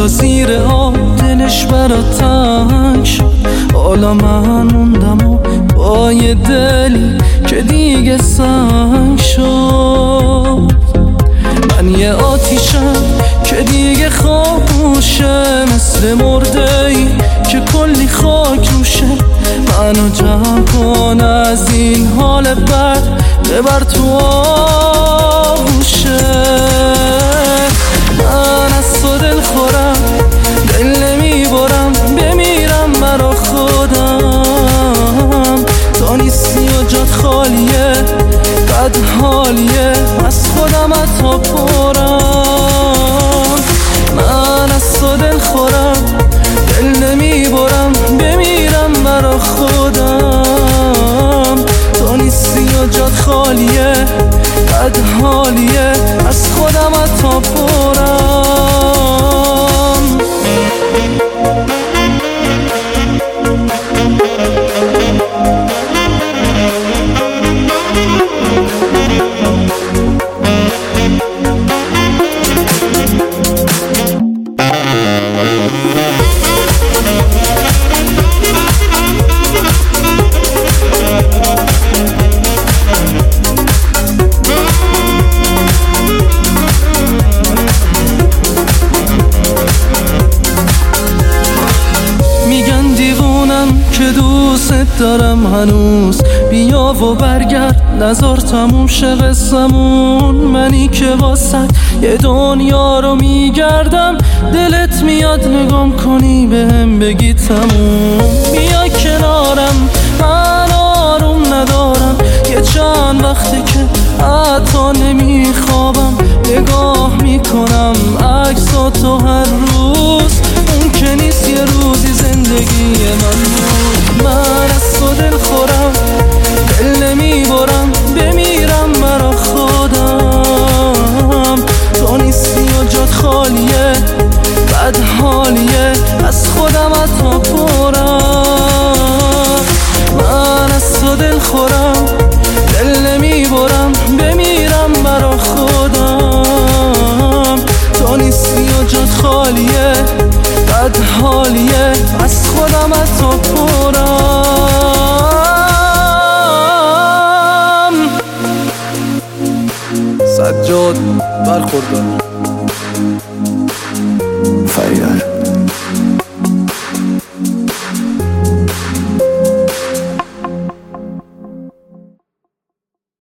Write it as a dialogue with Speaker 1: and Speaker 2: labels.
Speaker 1: حالا زیر آب دلش برا تنگ شد. حالا من موندم و با یه دلی که دیگه سنگ شد. من یه آتیشم که دیگه خاموشه، مثل مرده ای که کلی خاک روشه. منو جمع کن از این حال بد، ببر تو آغوشه. من از تو دل خورم، دل نمیبرم، بمیرم برا خودم. تو نیستی و جات خالیه، بد حالیه، از خودم حتی پرم. من از تو دل خورم، دل نمیبرم، بمیرم برا خودم. تو نیستی و جات خالیه، بد حالیه، از خودم حتی پرم. که دوست دارم هنوز، بیا و برگرد، نذار تموم شه قصمون. منی که واسه یه دنیا رو میگردم، دلت میاد نگام کنی بهم بگی تموم. بیا کنارم، من آروم ندارم، یه چند وقته که حتی نمیخوابم. نگاه میکنم عکساتو هر روز، اون که نیست یه روزی زندگی من بود. من از تو دل خورم، دل نمیبرم، بمیرم برا خودم. تو نیستی و جات خالیه، بد حالیه، از خودم حتی پرم. من از تو دل خورم، دل نمیبرم، بمیرم برا خودم. تو نیستی و جات خالیه، بد حالیه، از خودم حتی پرم.
Speaker 2: سجاد برخوردار.